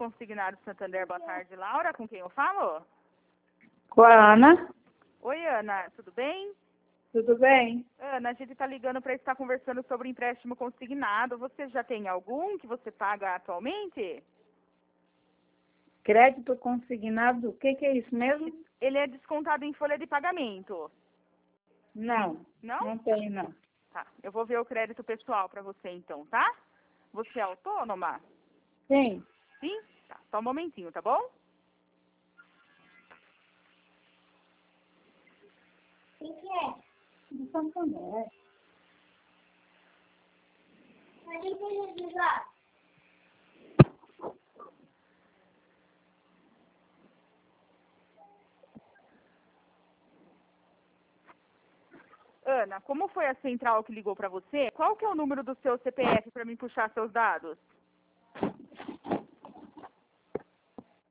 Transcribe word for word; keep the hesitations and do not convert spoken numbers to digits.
Consignado Santander, boa tarde, Laura. Com quem eu falo? Com a Ana. Oi, Ana, tudo bem? Tudo bem? Ana, a gente está ligando para estar conversando sobre empréstimo consignado. Você já tem algum que você paga atualmente? Crédito consignado, o que, que é isso mesmo? Ele é descontado em folha de pagamento. Não, Não? não tem não. Tá, eu vou ver o crédito pessoal para você então, tá? Você é autônoma? Sim. Sim? Tá, só um momentinho, tá bom? O que, que é? Do Santander. Ana, como foi a central que ligou para você? Qual que é o número do seu C P F para mim puxar seus dados?